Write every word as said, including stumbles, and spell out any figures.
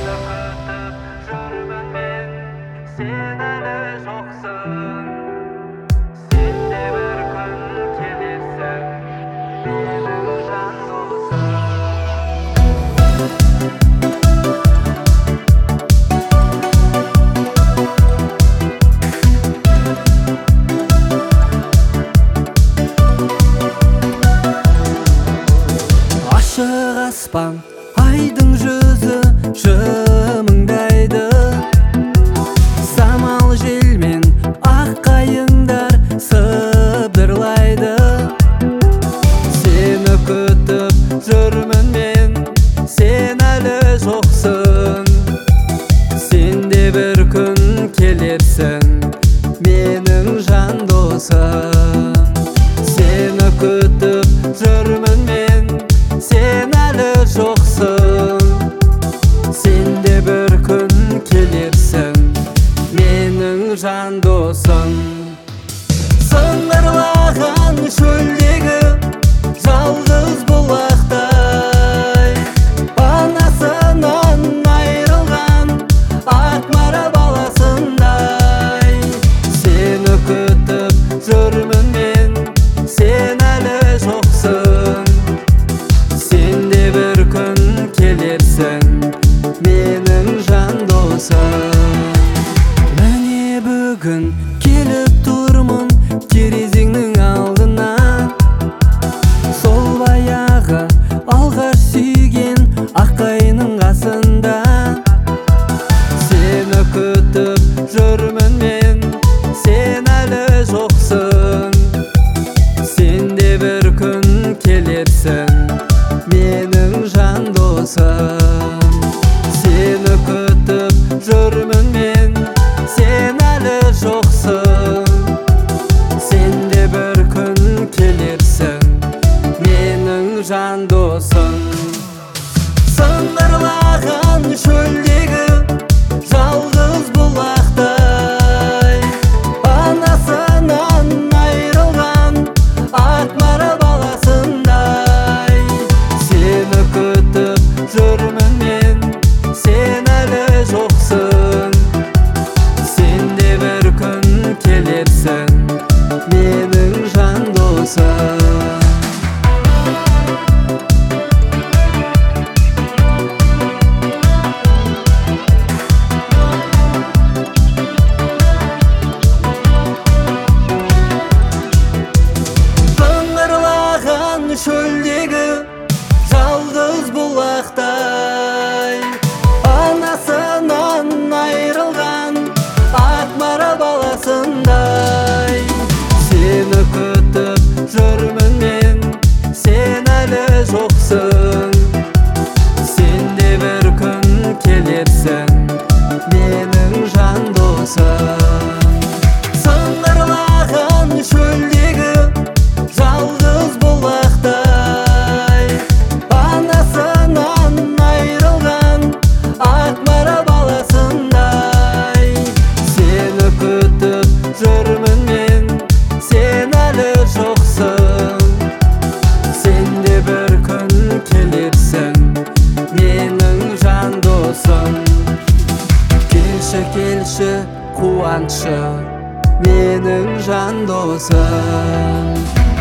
күтіп жүрмін мен, сен әлі жоқсың. Сен де бір күн келерсің, менің жан досым. Ашық аспан, айдың жүзі жымыңдайды. Самал желмен ақ қайыңдар сыбдырлайды. Сені күтіп жүрмін мен, сен әлі жоқсың. Сен де бір күн келерсің, менің жан досым. Сені күтіп жүрмін мен, сен әлі жоқсың. Сен де бір күн келерсің, менің жан досым. Сыңғырлаған шөлдегі жалғыз бұлақтай, анасынан айрылған ақ мара баласындай. Сені күтіп жүрмін мен, сен әлі жоқсың. Сен де бір күн келерсің, менің жан досым. Міне бүгін келіп тұрмын терезеңнің алдына. Сол баяғы алғаш сүйген ақ қайыңның қасында. Сені күтіп жүрмін мен, сен әлі жоқсың. Сен де бір күн келерсің, менің жан досым. Сені күтіп жүрмін мен, сен әлі жоқсың. Сен де бір күн келерсің, менің жан досым. Сыңғырлаған шөлдегі жалғыз бұлақтай, анасынан айрылған ақ мара баласындай. Сені күтіп жүрмін мен, сен әлі жоқсың. Сен де бір күн келерсің, менің жан досым. Шөлдегі жалғыз бұлақтай, анасынан айрылған ақ мара баласындай. Сені күтіп жүрмін мен, сен әлі жоқсың. Сен де бір күн келерсің, менің жан досым. Сыңғырлаған шөлдегі жалғыз бұлақтай, анасынан айрылған ақ мара баласындай. Сені күтіп жүрмін мен, сен әлі жоқсың. Сен де бір күн келерсің, менің жан досым. Келші, келші, қуаншы, менің жан досым.